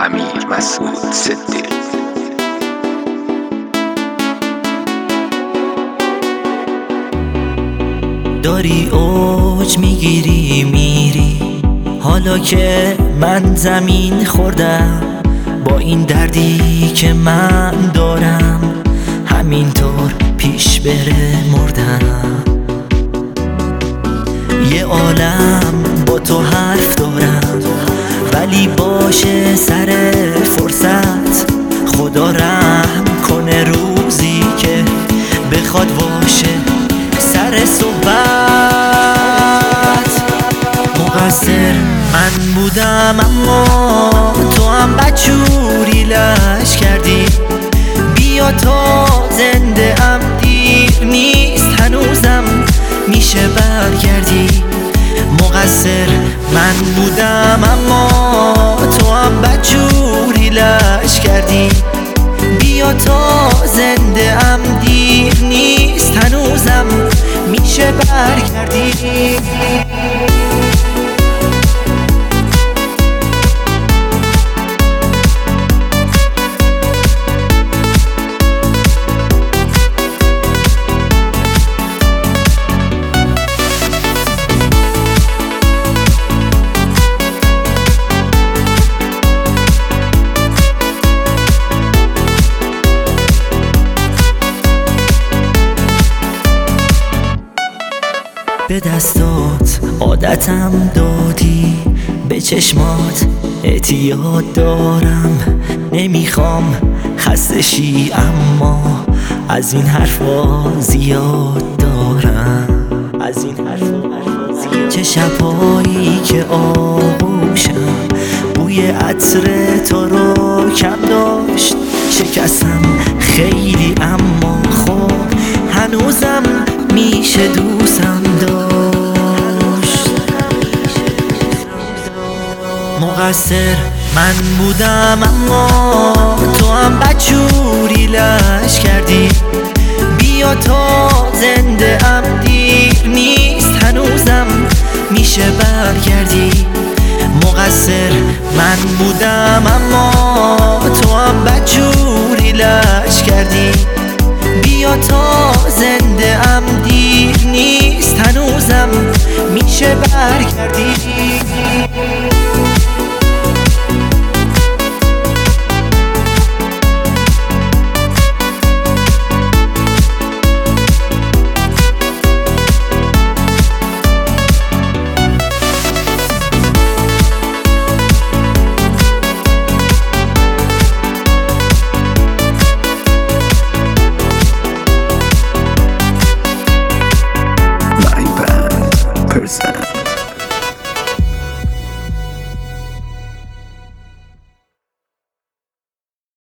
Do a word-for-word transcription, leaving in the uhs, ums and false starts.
امیر مسعود صدیقی. داری اوج میگیری میری، حالا که من زمین خوردم با این دردی که من دارم، همینطور پیش بره مردم. یه عالم با تو حرف دارم، ولی باشه سر فرصت خدا رحم کنه روزی که بخواد باشه سر صحبت. مقصر من بودم اما تو هم بدجوری لش کردی. بیا تا زنده ام، دیر نیست هنوزم میشه برگردی. مقصر من بودم اما تو هم بدجوری لش کردی. بیا تا زنده ام، دیر نیست هنوزم میشه برگردی. به دستات عادتم دادی، به چشمات اعتیاد دارم. نمیخوام خسته شی اما از این حرفا زیاد دارم. از این حرفا زیاد. چه شبایی که آغوشم بوی عطر تو رو کم داشت. شکستم خیلی اما خب هنوزم میشه دوستم داشت. مقصر من بودم اما تو هم بدجوری لش کردی. بیا تا زنده ام، دیر نیست هنوزم میشه برگردی. مقصر من بودم اما تو هم بدجوری لش کردی. بیا تا زنده ام، دیر نیست هنوزم میشه برگردی.